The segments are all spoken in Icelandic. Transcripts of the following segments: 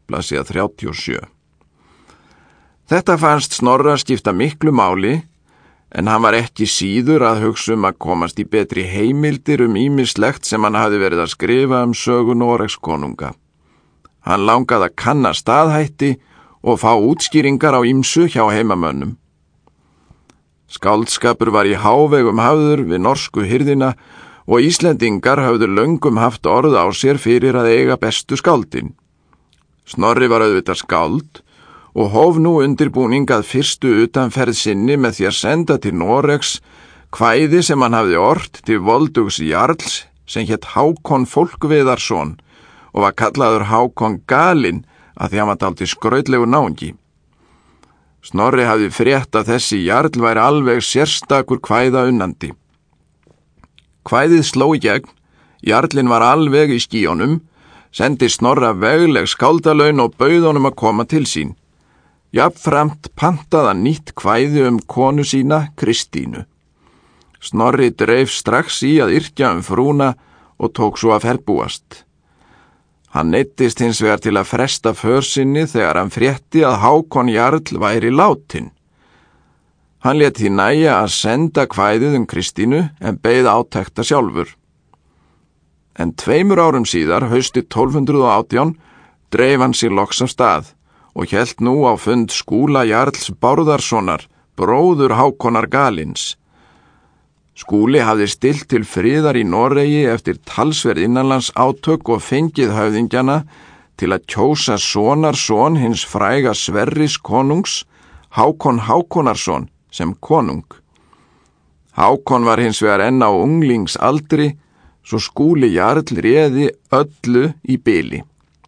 blaðsíða 37. Þetta fannst Snorra skipta miklu máli, en hann var ekki síður að hugsa að komast í betri heimildir ýmislegt sem hann hafði verið að skrifa sögu Noregs konunga. Hann langaði að kanna staðhætti og fá útskýringar á ýmsu hjá heimamönnum. Skáldskapur var í hávegum hafður við norsku hirðina og Íslendingar höfðu löngum haft orð á sér fyrir að eiga bestu skáldin. Snorri var auðvitað skáld og hóf nú undirbúning að fyrstu utanferð sinni með því að senda til Noregs kvæði sem hann hafði ort til voldugs jarls sem hét Hákon Fólkviðarsson og var kallaður Hákon Galinn að því hann var dálítið skrautlegu náungi. Snorri hafði frétt að þessi jarl væri alveg sérstakur kvæða unnandi. Kvæðið sló í gegn, jarlinn var alveg í skýjónum, sendi Snorra vegleg skáldalaun og bauð honum að koma til sín. Jafnframt pantaði hann nýtt kvæði konu sína, Kristínu. Snorri dreif strax í að yrkja frúna og tók svo að ferbúast. Hann neyddist hins vegar til að fresta för sinni þegar hann frétti að Hákon jarl væri látinn. Hann lét því nægja að senda kvæðið Kristínu en beið átekta sjálfur. En 2 árum síðar, haustið 1218, dreif hann sér loks af stað og hélt nú á fund Skúla jarls Bárðarssonar, bróður Hákonar Galins. Skúli hafði stillt til friðar í Noregi eftir talsverð innanlands átök og fengið höfðingjana til að kjósa sonarson hins fræga Sverris konungs, Hákon Hákonarsson, sem konung. Hákon var hins vegar enn á unglingsaldri, svo Skúli jarl réði öllu í bili.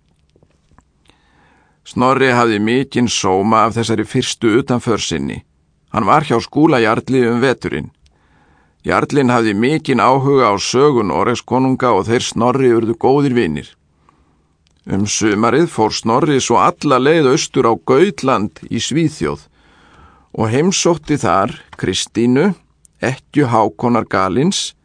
Snorri hafði mikinn sóma af þessari fyrstu utanför sinni. Hann var hjá Skúla jarli veturinn. Jarlinn hafði mikinn áhuga á sögu Noregs konunga og þeir Snorri urðu góðir vinir. Sumarið fór Snorri svo alla leið austur á Gautland í Svíþjóð og heimsótti þar Kristínu, ekkju Hákonar Galins,